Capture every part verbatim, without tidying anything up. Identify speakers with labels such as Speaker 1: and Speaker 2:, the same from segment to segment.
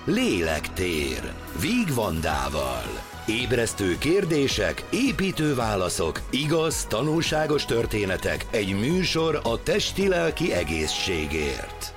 Speaker 1: Lélektér Víg Vandával. Ébresztő kérdések, építő válaszok, igaz, tanulságos történetek, egy műsor a testi-lelki egészségért.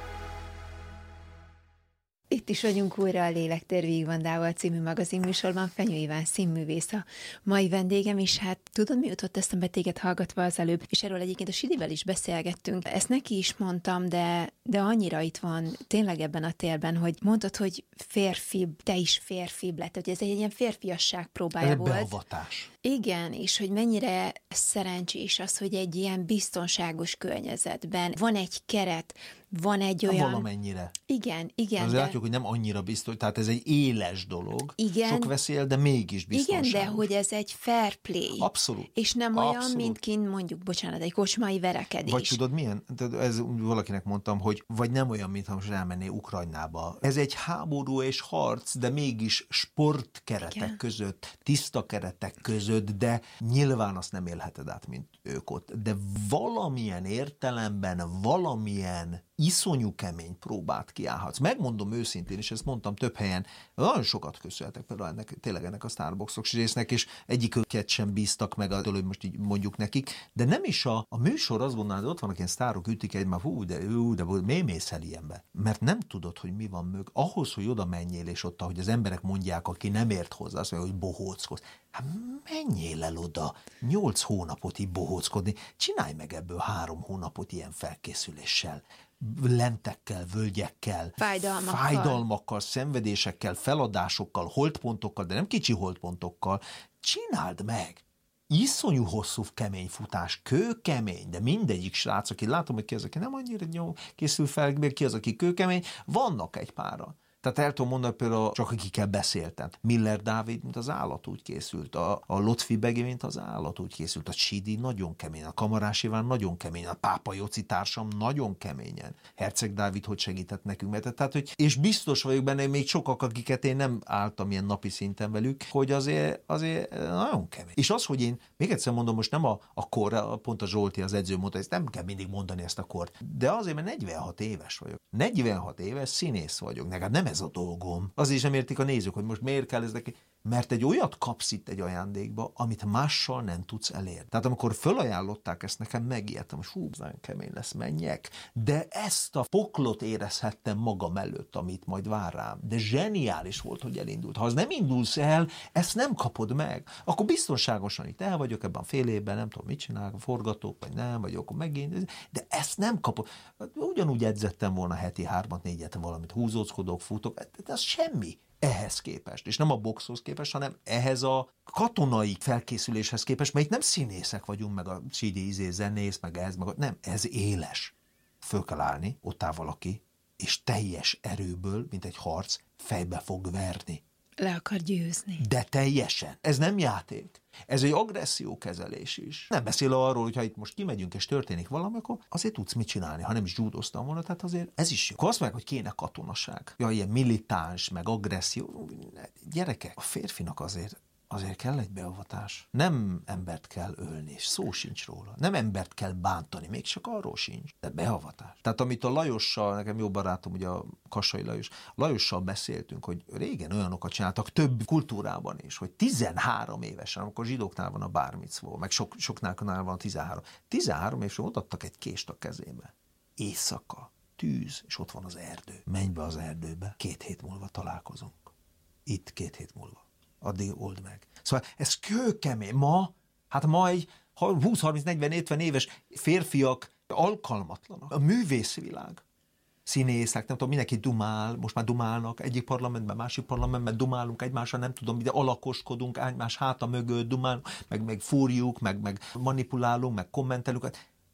Speaker 2: Itt is vagyunk újra a Lélektér Víg Vandával című magazinműsorban, Fenyő Iván színművész a mai vendégem, és hát tudod, mi jutott eszembe téged hallgatva az előbb, és erről egyébként a Sidivel is beszélgettünk. Ezt neki is mondtam, de, de annyira itt van tényleg ebben a térben, hogy mondtad, hogy férfibb, te is férfibb lett, hogy ez egy ilyen férfiasság próbája volt.
Speaker 3: Beavatás.
Speaker 2: Igen, és hogy mennyire szerencsés az, hogy egy ilyen biztonságos környezetben van egy keret, van egy olyan...
Speaker 3: Valamennyire.
Speaker 2: Igen, igen.
Speaker 3: Azért de... látjuk, hogy nem annyira biztos, tehát ez egy éles dolog.
Speaker 2: Igen.
Speaker 3: Sok veszélyel, de mégis biztonságos.
Speaker 2: Igen, de hogy ez egy fair play.
Speaker 3: Abszolút.
Speaker 2: És nem olyan,
Speaker 3: Abszolút.
Speaker 2: mint kint mondjuk, bocsánat, egy kocsmai verekedés.
Speaker 3: Vagy tudod milyen? Ez valakinek mondtam, hogy vagy nem olyan, mintha most elmenné Ukrajnába. Ez egy háború és harc, de mégis sportkeretek Igen. között, tiszta keretek között, de nyilván azt nem élheted át, mint ők ott. De valamilyen értelemben, valamilyen iszonyú kemény próbát kiállhatsz. Megmondom őszintén, és ezt mondtam több helyen, nagyon sokat köszönhetek például ennek, tényleg ennek a Starbucks-os résznek, és egyiküket sem bíztak meg, hogy most így mondjuk nekik, de nem is a, a műsor azt gondolná, hogy ott vannak ilyen sztárok, ütik egy, már hú, de, hú, de miért mész el ilyenbe? Mert nem tudod, hogy mi van mög. Ahhoz, hogy oda menjél, és ott, ahogy az emberek mondják, aki nem ért hozzá, azt mondja, hogy bohóckodsz. Hát menjél el oda, nyolc hónapot így bohóckodni, csinálj meg ebből három hónapot ilyen felkészüléssel. Lentekkel, völgyekkel,
Speaker 2: fájdalmakkal.
Speaker 3: fájdalmakkal, szenvedésekkel, feladásokkal, holtpontokkal, de nem kicsi holtpontokkal. Csináld meg! Iszonyú hosszú, kemény futás, kőkemény, de mindegyik srác, aki látom, hogy ki az, aki nem annyira jó készül fel, ki az, aki kőkemény, vannak egy pára. Tehát el tudom mondani például, csak akikkel beszéltem. Miller Dávid, mint az állat úgy készült, a, a Lotfi Begi, mint az állat úgy készült, a Sidi nagyon kemény, a Kamarás Iván nagyon kemény, a Pápa Joci társam nagyon keményen. Herceg Dávid hogy segített nekünk, mert tehát, hogy, és biztos vagyok benne, hogy még sokak, akiket én nem álltam ilyen napi szinten velük, hogy azért, azért nagyon kemény. És az, hogy én, még egyszer mondom, most nem a, a kor, pont a Zsolti, az edző mondta, ezt nem kell mindig mondani ezt a kort, de azért, mert negyvenhat éves vagyok. negyvenhat éves színész vagyok, nekem nem ez a dolgom. Az is nem értik a nézők, hogy most miért kell ez neki. Mert egy olyat kapsz itt egy ajándékba, amit mással nem tudsz elérni. Tehát amikor fölajánlották ezt, nekem megijedtem, hogy hú, nagyon kemény lesz, menjek. De ezt a poklot érezhettem magam előtt, amit majd vár rám. De zseniális volt, hogy elindult. Ha az nem indulsz el, ezt nem kapod meg. Akkor biztonságosan itt el vagyok ebben a fél évben, nem tudom, mit csinálok, forgatók, vagy nem, vagy akkor megint. De ezt nem kapod. Ugyanúgy edzettem volna heti hármat, négyet, valamit húzóckodok, futok. Ez semmi. Ehhez képest, és nem a boxhoz képest, hanem ehhez a katonai felkészüléshez képest, mert itt nem színészek vagyunk, meg a Sidi izé zenész, meg ez, meg a, nem, ez éles. Föl kell állni, ott áll valaki, és teljes erőből, mint egy harc, fejbe fog verni.
Speaker 2: Le akar győzni.
Speaker 3: De teljesen. Ez nem játék. Ez egy agressziókezelés is. Nem beszél arról, hogy ha itt most kimegyünk és történik valami, akkor azért tudsz mit csinálni, ha nem is judoztam volna, tehát azért ez is jó. Akkor azt meg, hogy kéne katonaság. Ja, ilyen militáns, meg agresszió. Gyerekek, a férfinak azért azért kell egy beavatás. Nem embert kell ölni, és szó sincs róla. Nem embert kell bántani, még csak arról sincs. De beavatás. Tehát amit a Lajossal, nekem jó barátom, ugye a Kassai Lajos, Lajossal beszéltünk, hogy régen olyanokat csináltak több kultúrában is, hogy tizenhárom évesen, amikor zsidóknál van a bar micvó, meg sok, soknál van a tizenhárom. tizenhárom évesen odaadtak egy kést a kezébe. Éjszaka, tűz, és ott van az erdő. Menj be az erdőbe, két hét múlva találkozunk. Itt két hét múlva. Addig old meg. Szóval ez kőkemény. Ma, hát ma egy húsz harminc negyven ötven éves férfiak alkalmatlanak. A művészvilág. Színészek, nem tudom, mindenki dumál, most már dumálnak, egyik parlamentben, másik parlamentben dumálunk egymással, nem tudom, ide alakoskodunk, egymás háta mögött dumálunk, meg, meg fúrjuk, meg, meg manipulálunk, meg kommentelünk.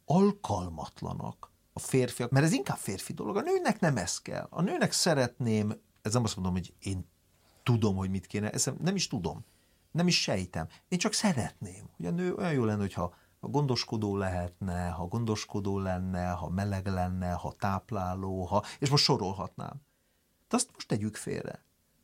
Speaker 3: Alkalmatlanak a férfiak, mert ez inkább férfi dolog. A nőnek nem ez kell. A nőnek szeretném, ez nem azt mondom, hogy én tudom, hogy mit kéne, ezt nem is tudom, nem is sejtem. Én csak szeretném, hogy a nő olyan jó lenne, hogyha ha gondoskodó lehetne, ha gondoskodó lenne, ha meleg lenne, ha tápláló, ha, és most sorolhatnám. De azt most tegyük félre.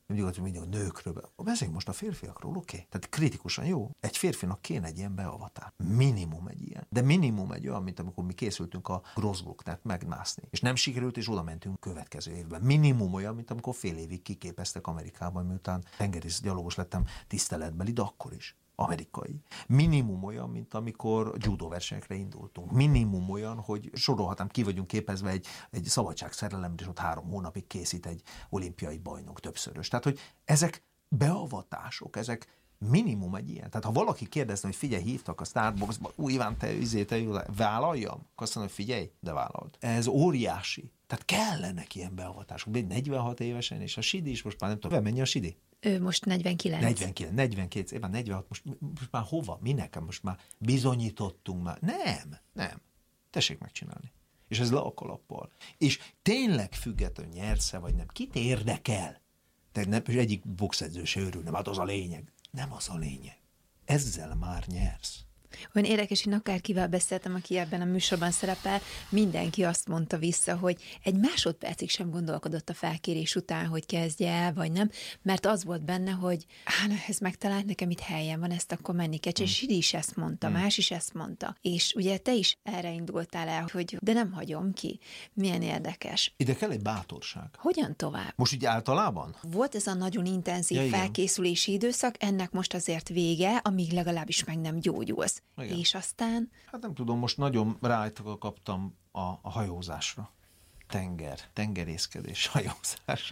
Speaker 3: mindig, mindig a nőkről. Beszéljünk most a férfiakról, oké? Okay? Tehát kritikusan jó. Egy férfinak kéne egy ilyen beavatás. Minimum egy ilyen. De minimum egy olyan, mint amikor mi készültünk a Grossglocknát megmászni. És nem sikerült, és oda mentünk következő évben. Minimum olyan, mint amikor fél évig kiképeztek Amerikában, miután tengerész gyalogos lettem tiszteletbeli, de akkor is. Amerikai. Minimum olyan, mint amikor judo versenyekre indultunk. Minimum olyan, hogy sorolhatnám, ki vagyunk képezve egy, egy szabadságszerelemre, és ott három hónapig készít egy olimpiai bajnok többszörös. Tehát, hogy ezek beavatások, ezek minimum egy ilyen. Tehát, ha valaki kérdezne, hogy figyelj, hívtak a Starbucksba, új Iván, te üzé, te jó, vállaljam? Akkor azt mondom, hogy figyelj, de vállald. Ez óriási. Tehát kellenek ilyen beavatások. negyvenhat évesen, és a Sidi is most már nem tudom, mennyi a Sidi?
Speaker 2: Ő most negyvenkilenc.
Speaker 3: negyvenkilenc, negyvenkét, éppen negyvenhat, most, most már hova? Minek? Most már bizonyítottunk már. Nem, nem. Tessék megcsinálni. És ez le a kalappal. És tényleg függetlenül nyersz-e, vagy nem. Kit érdekel? De nem, egyik boxedző se örül, nem, hát az a lényeg. Nem az a lényeg. Ezzel már nyersz.
Speaker 2: Olyan érdekes, én akárkivel beszéltem, aki ebben a műsorban szerepel, mindenki azt mondta vissza, hogy egy másodpercig sem gondolkodott a felkérés után, hogy kezdje el, vagy nem, mert az volt benne, hogy hát ez megtalált, nekem itt helyen van, ezt akkor menni kell. És Sidi is ezt mondta, hmm. más is ezt mondta. És ugye te is erre indultál el, hogy de nem hagyom ki. Milyen érdekes.
Speaker 3: Ide kell egy bátorság.
Speaker 2: Hogyan tovább?
Speaker 3: Most így általában?
Speaker 2: Volt ez a nagyon intenzív ja, felkészülési időszak, ennek most azért vége, amíg legalábbis meg nem gyógyulsz. Igen. És aztán? Hát
Speaker 3: nem tudom, most nagyon rájtva kaptam a, a hajózásra. Tenger, tengerészkedés, hajózás.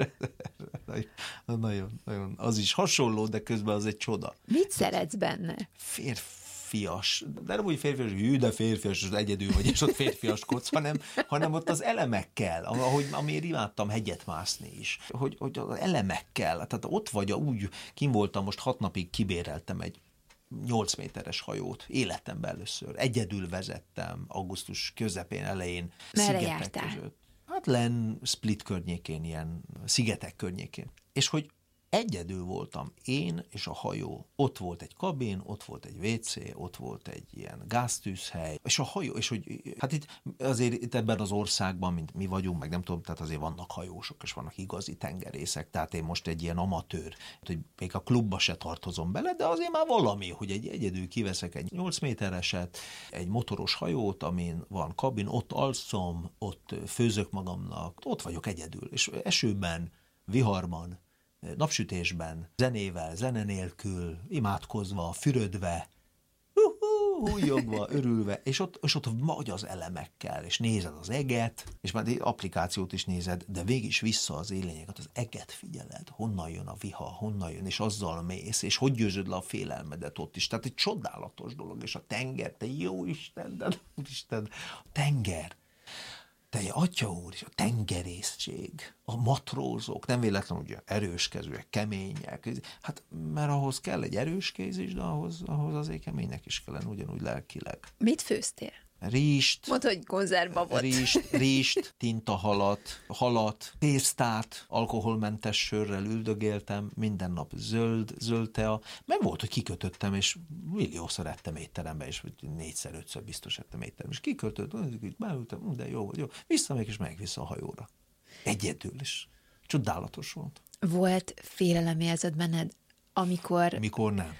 Speaker 3: nagyon, nagyon, az is hasonló, de közben az egy csoda.
Speaker 2: Mit szeretsz benne?
Speaker 3: Férfias, de nem úgy férfias, hű, de férfias, az egyedül vagy, és ott férfiaskodsz, hanem, hanem ott az elemekkel, ahogy amiért imádtam hegyet mászni is, hogy, hogy az elemekkel, tehát ott vagy, úgy kim voltam, most hat napig kibéreltem egy nyolc méteres hajót, életemben először. Egyedül vezettem, augusztus közepén, elején.
Speaker 2: Merre
Speaker 3: szigetek
Speaker 2: jártál?
Speaker 3: Között. Hát len Split környékén, ilyen szigetek környékén. És hogy egyedül voltam, én és a hajó. Ott volt egy kabin, ott volt egy vé cé, ott volt egy ilyen gáztűzhely, és a hajó, és hogy hát itt azért itt ebben az országban, mint mi vagyunk, meg nem tudom, tehát azért vannak hajósok, és vannak igazi tengerészek, tehát én most egy ilyen amatőr, hogy még a klubba se tartozom bele, de azért már valami, hogy egy egyedül kiveszek egy nyolc métereset, egy motoros hajót, amin van kabin, ott alszom, ott főzök magamnak, ott vagyok egyedül, és esőben, viharban, napsütésben, zenével, zene nélkül, imádkozva, fürödve, hújogva, örülve, és ott, és ott vagy az elemekkel, és nézed az eget, és már applikációt is nézed, de végig is vissza az élényeket, az eget figyeled, honnan jön a viha, honnan jön, és azzal mész, és hogy győzöd le a félelmedet ott is. Tehát egy csodálatos dolog, és a tenger, te jó Isten, de Úristen, a tenger, te atya úr, és a tengerészség, a matrózok, nem véletlenül ugye erőskezőek, kemények, hát mert ahhoz kell egy erős kéz is, de ahhoz, ahhoz azért keménynek is kellene, ugyanúgy lelkileg.
Speaker 2: Mit főztél?
Speaker 3: Rizst.
Speaker 2: Mondd, hogy konzervbabot.
Speaker 3: Rizst, rizst, tintahalat, halat, tésztát, alkoholmentes sörrel üldögéltem, minden nap zöld, zöld tea. Meg volt, hogy kikötöttem, és milliószor ettem étterembe, és négyszer, ötször biztos ettem étterembe, és kikötöttem, beültem, de jó, jó, vissza még, és meg vissza a hajóra. Egyedül is. Csodálatos volt.
Speaker 2: Volt félelemérzet benned, amikor...
Speaker 3: Mikor nem.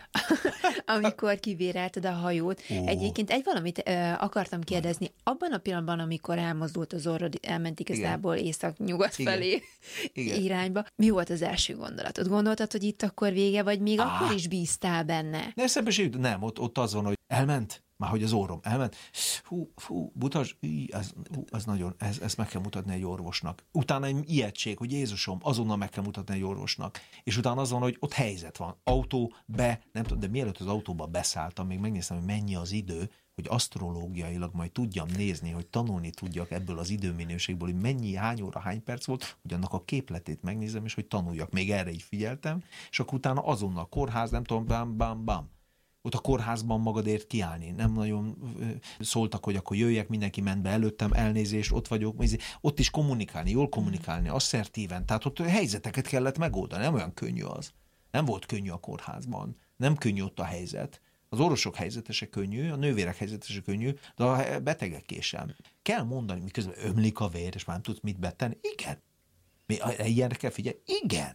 Speaker 2: amikor kibérelted a hajót. Ó. Egyébként egy valamit ö, akartam kérdezni. Abban a pillanatban, amikor elmozdult az orrod, elment igazából észak-nyugat Igen. felé Igen. irányba, mi volt az első gondolatod? Gondoltad, hogy itt akkor vége, vagy még Á. akkor is bíztál benne?
Speaker 3: Ne, szebesség, nem, ott, ott az van, hogy elment, már hogy az orrom elment, hú, hú, butas, ez, hú, ez nagyon, ez, ezt meg kell mutatni egy orvosnak. Utána egy ijegység, hogy Jézusom, azonnal meg kell mutatni egy orvosnak. És utána az van, hogy ott helyzet van. Autó, be, nem tudom, de mielőtt az autóba beszálltam, még megnéztem, hogy mennyi az idő, hogy asztrológiailag majd tudjam nézni, hogy tanulni tudjak ebből az időminőségből, hogy mennyi, hány óra, hány perc volt, hogy annak a képletét megnézem, és hogy tanuljak. Még erre így figyeltem, és akkor utána azonnal kórház, nem tudom, bám, bám, bám. Ott a kórházban magadért kiállni. Nem nagyon szóltak, hogy akkor jöjjek, mindenki ment be előttem, elnézést, ott vagyok. Ott is kommunikálni, jól kommunikálni, asszertíven. Tehát ott helyzeteket kellett megoldani. Nem olyan könnyű az. Nem volt könnyű a kórházban. Nem könnyű ott a helyzet. Az orvosok helyzete se könnyű, a nővérek helyzete se könnyű, de a betegeké sem. Kell mondani, miközben ömlik a vér, és már nem tudsz mit betenni. Igen. Ilyenre kell figyelni. Igen.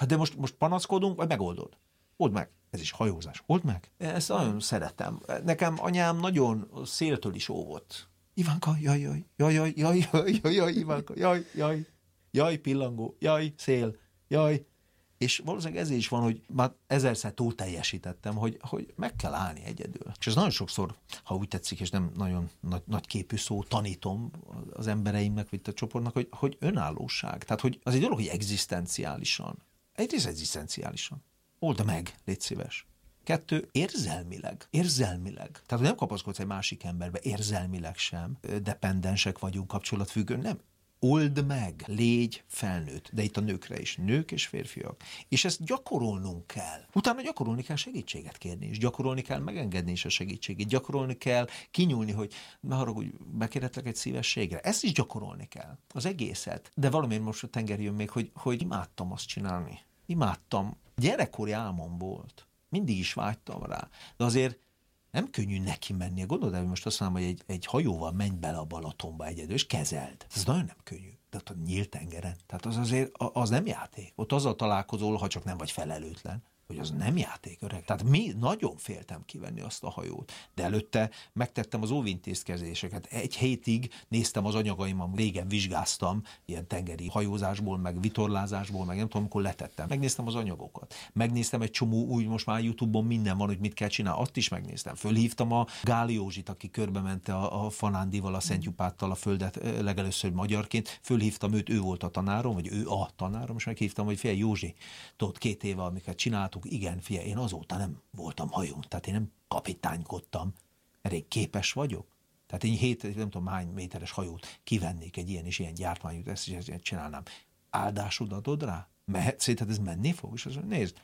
Speaker 3: Hát de most, most panaszkodunk, vagy megoldod? Old meg. Ez is hajózás. Old meg. Ezt nagyon szeretem. Nekem anyám nagyon széltől is óvott. Ivánka, jaj, jaj, jaj, jaj, jaj, jaj, jaj, jaj, Ivánka, jaj, jaj, jaj, pillangó, jaj, szél, jaj. És valószínűleg ezért is van, hogy már ezerszer túl teljesítettem, hogy, hogy meg kell állni egyedül. És ez nagyon sokszor, ha úgy tetszik, és nem nagyon nagy, nagy képű szó, tanítom az embereimnek, vagy a csoportnak, hogy, hogy önállóság. Tehát, hogy az egy dolog, hogy egzisztenciálisan. Egyrészt egzisztenciálisan. Old meg, légy szíves. Kettő, érzelmileg. Érzelmileg. Tehát, hogy nem kapaszkodsz egy másik emberbe, érzelmileg sem. Dependensek vagyunk, kapcsolatfüggő, nem. Old meg, légy felnőtt, de itt a nőkre is, nők és férfiak. És ezt gyakorolnunk kell. Utána gyakorolni kell segítséget kérni, és gyakorolni kell megengedni is a segítségét, gyakorolni kell kinyúlni, hogy ne haragudj, bekérhetlek egy szívességre. Ezt is gyakorolni kell, az egészet. De valamiért most a tenger jön még, hogy, hogy imádtam azt csinálni. Imádtam. Gyerekkori álmom volt. Mindig is vágytam rá. De azért nem könnyű neki menni. Gondolod el, hogy most azt mondom, hogy egy, egy hajóval menj bele a Balatonba egyedül, és kezeld. Ez nagyon nem könnyű. Tehát a nyílt tengeren. Tehát az azért, az nem játék. Ott azzal találkozol, ha csak nem vagy felelőtlen, hogy az nem játék, öreg. Tehát mi nagyon féltem kivenni azt a hajót. De előtte megtettem az óvintézkedéseket. Egy hétig néztem az anyagaimat, régen vizsgáztam, ilyen tengeri hajózásból, meg vitorlázásból, meg nem tudom, amikor letettem. Megnéztem az anyagokat. Megnéztem egy csomó, úgy most már YouTube-on minden van, hogy mit kell csinálni. Azt is megnéztem. Fölhívtam a Gáli Józsit, aki körbemente a, a Fanándival, a Szentjupáttal a földet legelőször magyarként. Fölhívtam őt, ő volt a tanárom, vagy ő a tanárom, és meghívtam, hogy figyelj, Józsi, tudod, két éve, amiket csináltuk, igen, figyelj, én azóta nem voltam hajón, tehát én nem kapitánykodtam, mert én képes vagyok. Tehát én hét, nem tudom hány méteres hajót kivennék egy ilyen és ilyen gyártmányút, ezt is ezt csinálnám. Áldásod adod rá? Mehet, szerinted ez menni fog? És azt mondja, nézd,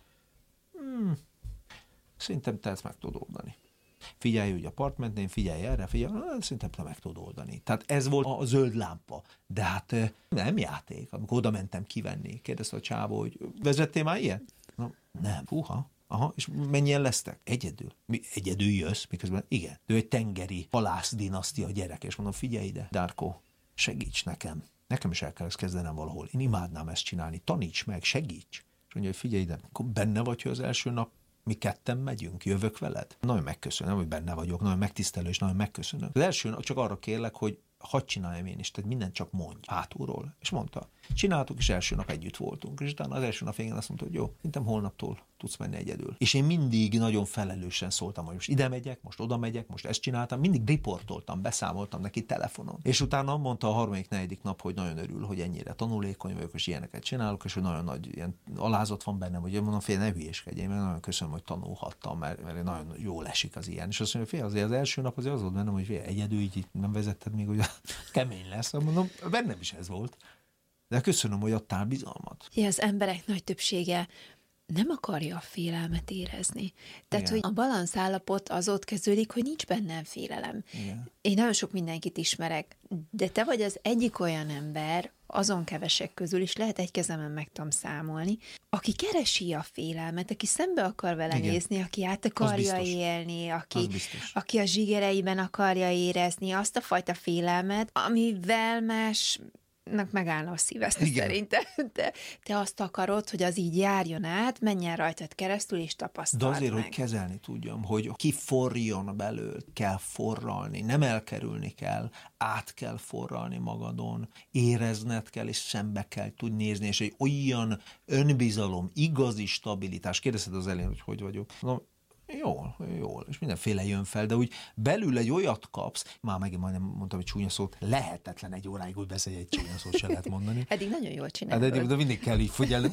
Speaker 3: hmm, szerintem te ezt meg tudod oldani. Figyelj, hogy a partmentén, figyelj erre, figyelj, szerintem te meg tudod oldani. Tehát ez volt a zöld lámpa. De hát nem játék. Amikor oda mentem kivenni, kérdezte a csávó, hogy vezettél már ilyet? Na, nem. Húha. Aha, és mennyien lesztek? Egyedül. Mi, egyedül jössz? Miközben igen. Ő egy tengeri halász dinasztia gyerek, és mondom, figyelj ide, Darko, segíts nekem. Nekem is el kell ezt kezdenem valahol. Én imádnám ezt csinálni. Taníts meg, segíts. És mondja, hogy figyelj ide, akkor benne vagy, hogy az első nap mi ketten megyünk, jövök veled? Nagyon megköszönöm, hogy benne vagyok, nagyon megtisztelő, és nagyon megköszönöm. Az első nap csak arra kérlek, hogy hadd csináljam én is, tehát mindent csak mondj hátulról. És mondta, csináltuk, és első nap együtt voltunk. És utána az első nap végén azt mondta, hogy jó, szerintem holnaptól tudsz menni egyedül. És én mindig nagyon felelősen szóltam, hogy most ide megyek, most oda megyek, most ezt csináltam, mindig riportoltam, beszámoltam neki telefonon. És utána mondta a harmadik, negyedik nap, hogy nagyon örül, hogy ennyire tanulékony vagyok, és ilyeneket csinálok, és hogy nagyon nagy ilyen alázat van bennem, hogy mondom, fél, ne hülyéskedj, én meg nagyon köszönöm, hogy tanulhattam, mert, mert nagyon jól esik az ilyen. És azt mondja, fél, azért az első nap azért az volt bennem, hogy fél, egyedül így nem vezetted még, hogy kemény lesz. Mondom, bennem is ez volt. De köszönöm, hogy adtál bizalmat.
Speaker 2: Ja, az emberek nagy többsége nem akarja a félelmet érezni. Tehát, igen, hogy a balanszállapot az ott kezdődik, hogy nincs bennem félelem. Igen. Én nagyon sok mindenkit ismerek, de te vagy az egyik olyan ember, azon kevesek közül is lehet egy kezemen meg tudom számolni, aki keresi a félelmet, aki szembe akar vele, igen, nézni, aki át akarja élni, aki, aki a zsigereiben akarja érezni azt a fajta félelmet, amivel más megállna a szíveszt szerintem. Te, te azt akarod, hogy az így járjon át, menjen rajtad keresztül, és tapasztald meg.
Speaker 3: De azért, meg, hogy kezelni tudjam, hogy kiforjon belőle, kell forralni, nem elkerülni kell, át kell forralni magadon, érezned kell, és szembe kell tudni nézni, és egy olyan önbizalom, igazi stabilitás. Kérdezted az elején, hogy hogy vagyok. No, Jól, jól, és mindenféle jön fel, de úgy belül egy olyat kapsz, már megint majdnem mondtam egy csúnya szót, lehetetlen egy óráig úgy beszélni, egy csúnya szót se lehet mondani.
Speaker 2: Eddig nagyon jól csinálod.
Speaker 3: De, de mindig kell így figyelni,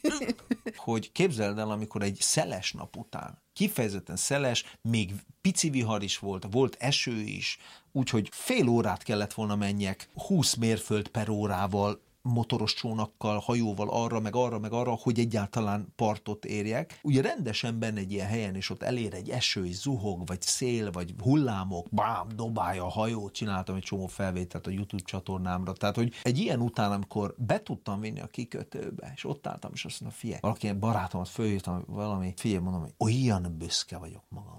Speaker 3: hogy képzeld el, amikor egy szeles nap után, kifejezetten szeles, még pici vihar is volt, volt eső is, úgyhogy fél órát kellett volna menjek, húsz mérföld per órával, motoros csónakkal, hajóval arra, meg arra, meg arra, hogy egyáltalán partot érjek. Ugye rendesen benne egy ilyen helyen, és ott elér egy eső, egy zuhog, vagy szél, vagy hullámok, bám, dobálja a hajót, csináltam egy csomó felvételt a YouTube csatornámra. Tehát, hogy egy ilyen után, amikor be tudtam vinni a kikötőbe, és ott álltam, és azt mondom, figyelj, valaki barátomat fölhívtam, valami, figyelj, mondom, hogy olyan büszke vagyok magamra.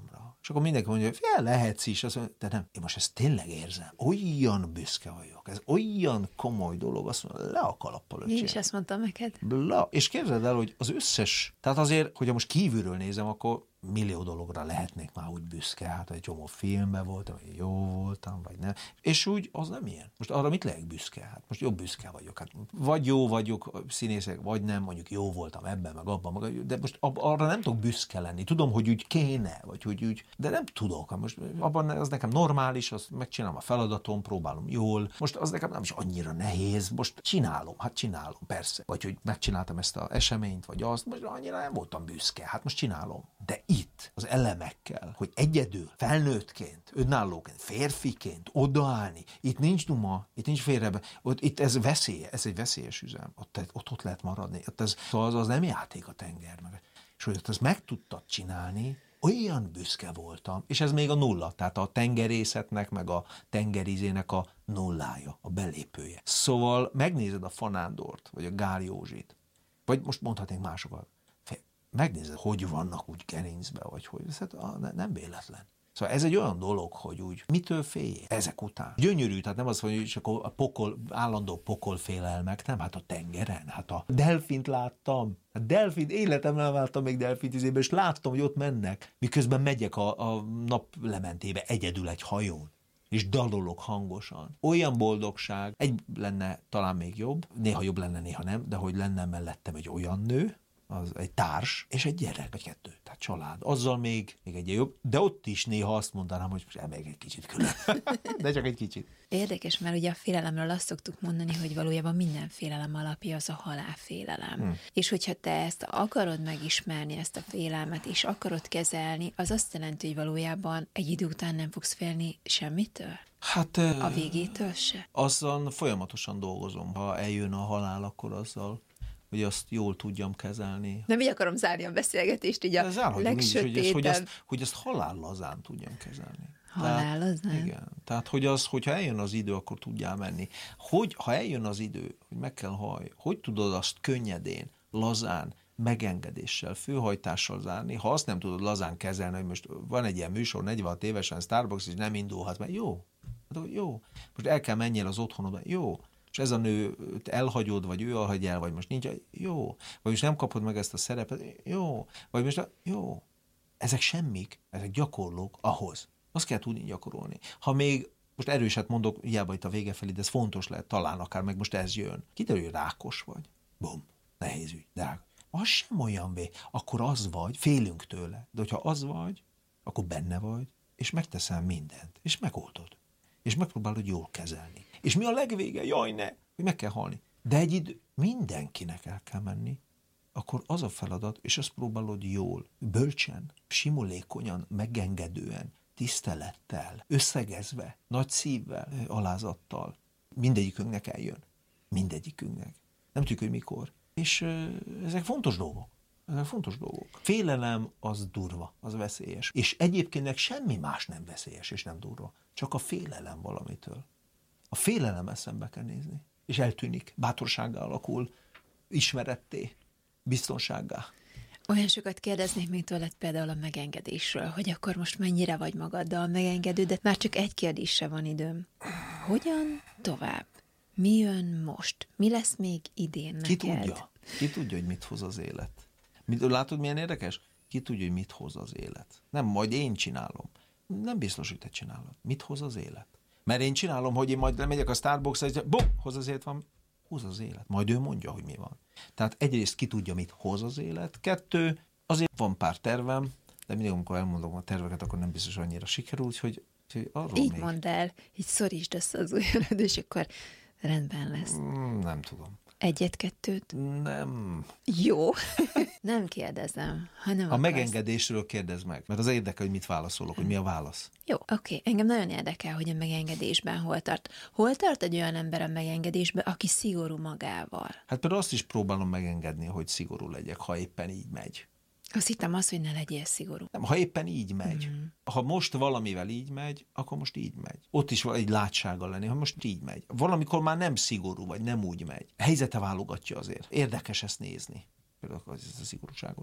Speaker 3: És akkor mindenki mondja, hogy fél, lehetsz is, azt mondja, de nem, én most ezt tényleg érzem. Olyan büszke vagyok, ez olyan komoly dolog, azt mondja, le a kalappal, öcsém.
Speaker 2: Én is ezt mondtam neked.
Speaker 3: Bla. És képzeld el, hogy az összes, tehát azért, hogyha most kívülről nézem, akkor millió dologra lehetnék már úgy büszke, hát egy csomó filmben voltam, vagy jó voltam, vagy nem. És úgy, az nem ilyen. Most arra mit lehet büszke? Hát most jobb büszke vagyok. Hát vagy jó vagyok színészek, vagy nem, mondjuk jó voltam ebben, meg abban, meg, de most ab, arra nem tudok büszke lenni. Tudom, hogy úgy kéne, vagy hogy úgy, de nem tudok. Most abban az nekem normális, azt megcsinálom a feladatom, próbálom jól. Most az nekem nem is annyira nehéz, most csinálom, hát csinálom, persze. Vagy hogy megcsináltam ezt az eseményt, vagy azt, most annyira nem voltam büszke, hát most csinálom. De itt az elemekkel, hogy egyedül, felnőttként, önállóként, férfiként odaállni, itt nincs duma, itt nincs félrebe, ott, itt ez veszély, ez egy veszélyes üzem, ott, ott, ott lehet maradni, ott ez, az, az nem játék a tenger meg. És hogy ott ezt meg tudtad csinálni, olyan büszke voltam, és ez még a nulla, tehát a tengerészetnek, meg a tengerizének a nullája, a belépője. Szóval megnézed a Fanándort, vagy a Gál Józsit, vagy most mondhatnék másokat, megnézed, hogy vannak úgy gerincbe, vagy hogy, ez hát nem véletlen. Szóval ez egy olyan dolog, hogy úgy mitől féljél ezek után. Gyönyörű, tehát nem az, hogy csak a pokol, állandó pokolfélelmek, nem, hát a tengeren, hát a delfint láttam, a delfint, életemben nem láttam még delfint izébe, és láttam, hogy ott mennek, miközben megyek a, a naplementébe egyedül egy hajón, és dalolok hangosan. Olyan boldogság, egy lenne talán még jobb, néha jobb lenne, néha nem, de hogy lenne mellettem egy olyan nő, az egy társ, és egy gyerek, vagy kettő, tehát család. Azzal még, még egy jobb, de ott is néha azt mondanám, hogy elmegyek egy kicsit külön. De csak egy kicsit.
Speaker 2: Érdekes, mert ugye a félelemről azt szoktuk mondani, hogy valójában minden félelem alapja az a halálfélelem. Hmm. És hogyha te ezt akarod megismerni, ezt a félelmet, és akarod kezelni, az azt jelenti, hogy valójában egy idő után nem fogsz félni semmitől?
Speaker 3: Hát...
Speaker 2: A végétől se?
Speaker 3: Azzal folyamatosan dolgozom. Ha eljön a halál, akkor azzal hogy azt jól tudjam kezelni.
Speaker 2: Nem így akarom zárni a beszélgetést, így a legsötétebb. Hogy,
Speaker 3: hogy, ezt, hogy ezt halál lazán tudjam kezelni.
Speaker 2: Halál lazán?
Speaker 3: Igen. Tehát, hogy az, hogyha eljön az idő, akkor tudjál menni. Hogy, ha eljön az idő, hogy meg kell hallj, hogy tudod azt könnyedén, lazán, megengedéssel, főhajtással zárni, ha azt nem tudod lazán kezelni, hogy most van egy ilyen műsor, negyvenhat évesen Starbucks, és nem indulhat, mert jó. Hát, jó. Most el kell menjél az otthonodba, jó. És ez a nő elhagyod, vagy ő elhagy el, vagy most nincs, jó. Vagy most nem kapod meg ezt a szerepet, jó. Vagy most, jó. Ezek semmik, ezek gyakorlók ahhoz. Azt kell tudni gyakorolni. Ha még, most erőset mondok, hiába itt a vége felé, de ez fontos lehet, talán akár meg most ez jön. Kiderül, hogy rákos vagy. Bum, nehéz ügy, de az sem olyan vé. Akkor az vagy, félünk tőle. De hogyha az vagy, akkor benne vagy, és megteszel mindent, és megoldod. És megpróbálod jól kezelni. És mi a legvége? Jaj, ne! Hogy meg kell halni. De egy idő mindenkinek el kell menni, akkor az a feladat, és azt próbálod jól, bölcsen, simulékonyan, megengedően, tisztelettel, összegezve, nagy szívvel, alázattal. Mindegyikünknek eljön. Mindegyikünknek. Nem tudjuk, hogy mikor. És uh, ezek fontos dolgok. Ezek fontos dolgok. Félelem az durva, az veszélyes. És egyébként semmi más nem veszélyes és nem durva. Csak a félelem valamitől. A félelemmel szembe kell nézni. És eltűnik. Bátorsággá alakul, ismeretté, biztonsággá.
Speaker 2: Olyan sokat kérdeznék még tőled például a megengedésről, hogy akkor most mennyire vagy magaddal megengedő, de már csak egy kérdésre van időm. Hogyan tovább? Mi jön most? Mi lesz még idén neked?
Speaker 3: Ki tudja? Ki tudja, hogy mit hoz az élet? Látod, milyen érdekes? Ki tudja, hogy mit hoz az élet? Nem, majd én csinálom. Nem biztos, hogy te csinálod. Mit hoz az élet? Mert én csinálom, hogy én majd lemegyek a Starbucksra, és bum, hoz az élet van. Hoz az élet. Majd ő mondja, hogy mi van. Tehát egyrészt ki tudja, mit hoz az élet. Kettő, azért van pár tervem, de mindig, amikor elmondom a terveket, akkor nem biztos annyira sikerül, úgyhogy, úgyhogy arról
Speaker 2: így
Speaker 3: még...
Speaker 2: mondd el, így szorítsd össze az ujjad, és akkor rendben lesz.
Speaker 3: Mm, nem tudom.
Speaker 2: Egyet-kettőt?
Speaker 3: Nem.
Speaker 2: Jó. Nem kérdezem, hanem
Speaker 3: a megengedésről kérdezd meg, mert az érdekel, hogy mit válaszolok, hogy mi a válasz.
Speaker 2: Jó, oké. Engem nagyon érdekel, hogy a megengedésben hol tart. Hol tart egy olyan ember a megengedésben, aki szigorú magával?
Speaker 3: Hát például azt is próbálom megengedni, hogy szigorú legyek, ha éppen így megy.
Speaker 2: Azt hittem az, hogy ne legyél szigorú.
Speaker 3: Nem, ha éppen így megy.
Speaker 2: Mm.
Speaker 3: Ha most valamivel így megy, akkor most így megy. Ott is van egy látsággal lenni, ha most így megy. Valamikor már nem szigorú, vagy nem úgy megy. Helyzete válogatja azért. Érdekes ezt nézni. Például ezt a szigorúságot.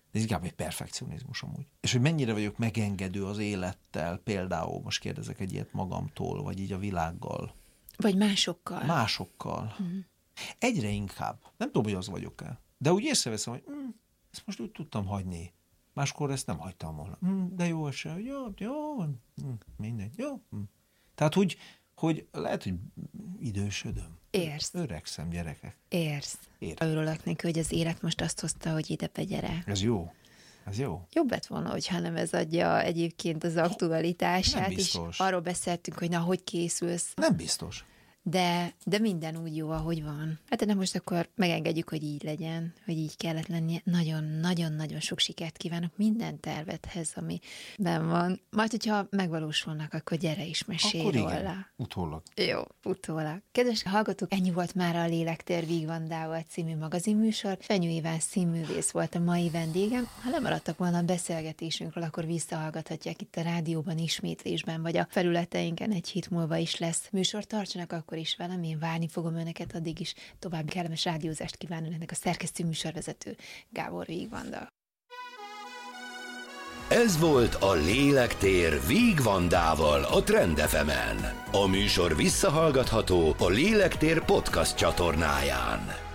Speaker 3: Ez inkább egy perfekcionizmus amúgy. És hogy mennyire vagyok megengedő az élettel, például most kérdezek egy ilyet magamtól, vagy így a világgal.
Speaker 2: Vagy másokkal.
Speaker 3: Másokkal. Mm. Egyre inkább. Nem tudom, hogy az vagyok-e. De úgy észreveszem, hogy mm, ezt most úgy tudtam hagyni. Máskor ezt nem hagytam volna. Mm, de jó eset, jó, jó, mm, mindegy, jó. Mm. Tehát, hogy, hogy lehet, hogy idősödöm.
Speaker 2: Érsz.
Speaker 3: Öregszem, gyerekek.
Speaker 2: Érsz.
Speaker 3: Érsz.
Speaker 2: Örülök neki, hogy az élet most azt hozta, hogy ide begyere.
Speaker 3: Ez jó. Ez jó.
Speaker 2: Jobb lett volna, hogyha nem ez adja egyébként az aktualitását, és arról beszéltünk, hogy na, hogy készülsz.
Speaker 3: Nem biztos.
Speaker 2: De, de minden úgy jó, ahogy van. Hát de most akkor megengedjük, hogy így legyen, hogy így kellett lennie. Nagyon-nagyon-nagyon sok sikert kívánok minden tervedhez, ami benn van. Majd, hogyha megvalósulnak, akkor gyere is mesélj
Speaker 3: akkor
Speaker 2: róla.
Speaker 3: Igen, utólag.
Speaker 2: Jó, utólag. Kedves hallgatók, ennyi volt már a Lélektér Vígvandával című magazinműsor. Fenyő Iván színművész volt a mai vendégem. Ha nem maradtak volna a beszélgetésünkről, akkor visszahallgathatják itt a rádióban, ismétlésben, vagy a felületeinken egy hét múlva is lesz műsor. Tartsanak akkor is velem, én várni fogom önöket, addig is további kellemes rádiózást kíván önöknek a szerkesztő műsorvezető Gábor Vígvanda.
Speaker 1: Ez volt a Lélektér Vígvandával a Trend ef emen. A műsor visszahallgatható a Lélektér podcast csatornáján.